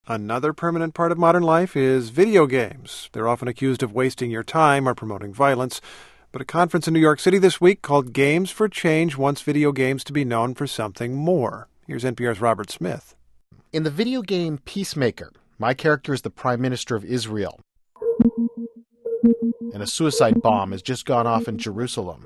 Another permanent part of modern life is video games. They're often accused of wasting your time or promoting violence. But a conference in New York City this week called Games for Change wants video games to be known for something more. Here's NPR's Robert Smith. In the video game Peacemaker, my character is the Prime Minister of Israel. And a suicide bomb has just gone off in Jerusalem.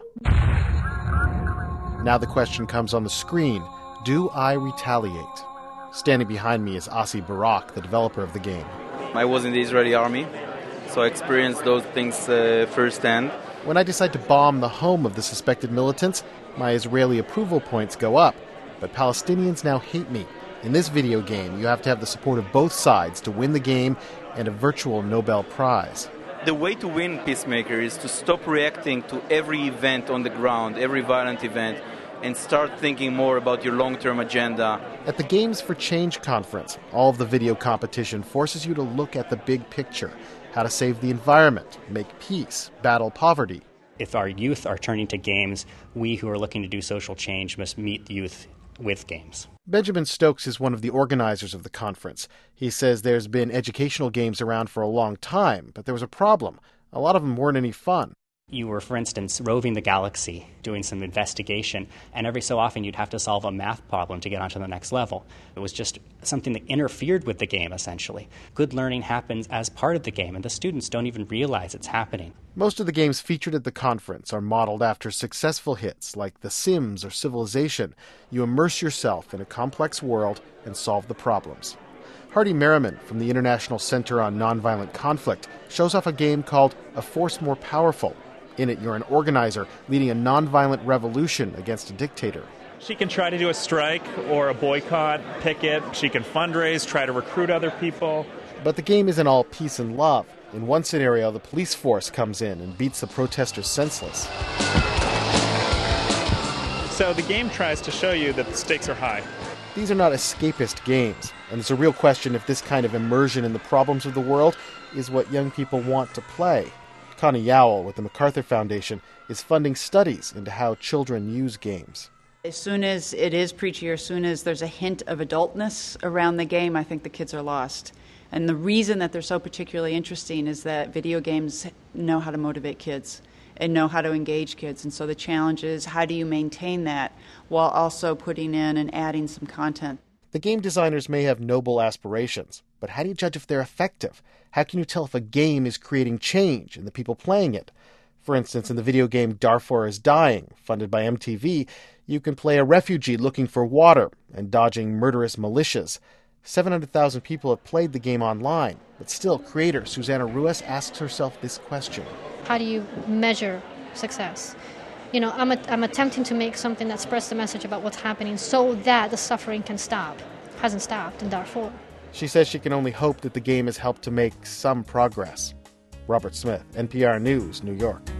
Now the question comes on the screen, do I retaliate? Standing behind me is Asi Barak, the developer of the game. I was in the Israeli army, so I experienced those things firsthand. When I decide to bomb the home of the suspected militants, my Israeli approval points go up. But Palestinians now hate me. In this video game, you have to have the support of both sides to win the game and a virtual Nobel Prize. The way to win Peacemaker is to stop reacting to every event on the ground, every violent event, and start thinking more about your long-term agenda. At the Games for Change conference, all of the video competition forces you to look at the big picture, how to save the environment, make peace, battle poverty. If our youth are turning to games, we who are looking to do social change must meet the youth with games. Benjamin Stokes is one of the organizers of the conference. He says there's been educational games around for a long time, but there was a problem. A lot of them weren't any fun. You were, for instance, roving the galaxy, doing some investigation, and every so often you'd have to solve a math problem to get onto the next level. It was just something that interfered with the game, essentially. Good learning happens as part of the game, and the students don't even realize it's happening. Most of the games featured at the conference are modeled after successful hits like The Sims or Civilization. You immerse yourself in a complex world and solve the problems. Hardy Merriman from the International Center on Nonviolent Conflict shows off a game called A Force More Powerful. In it, you're an organizer leading a nonviolent revolution against a dictator. She can try to do a strike or a boycott, picket. She can fundraise, try to recruit other people. But the game isn't all peace and love. In one scenario, the police force comes in and beats the protesters senseless. So the game tries to show you that the stakes are high. These are not escapist games, and it's a real question if this kind of immersion in the problems of the world is what young people want to play. Connie Yowell with the MacArthur Foundation is funding studies into how children use games. As soon as it is preachy, or as soon as there's a hint of adultness around the game, I think the kids are lost. And the reason that they're so particularly interesting is that video games know how to motivate kids and know how to engage kids. And so the challenge is, how do you maintain that while also putting in and adding some content? The game designers may have noble aspirations, but how do you judge if they're effective? How can you tell if a game is creating change in the people playing it? For instance, in the video game Darfur is Dying, funded by MTV, you can play a refugee looking for water and dodging murderous militias. 700,000 people have played the game online, but still, creator Susana Ruiz asks herself this question. How do you measure success? You know, I'm attempting to make something that spreads the message about what's happening so that the suffering can stop. It hasn't stopped in Darfur. She says she can only hope that the game has helped to make some progress. Robert Smith, NPR News, New York.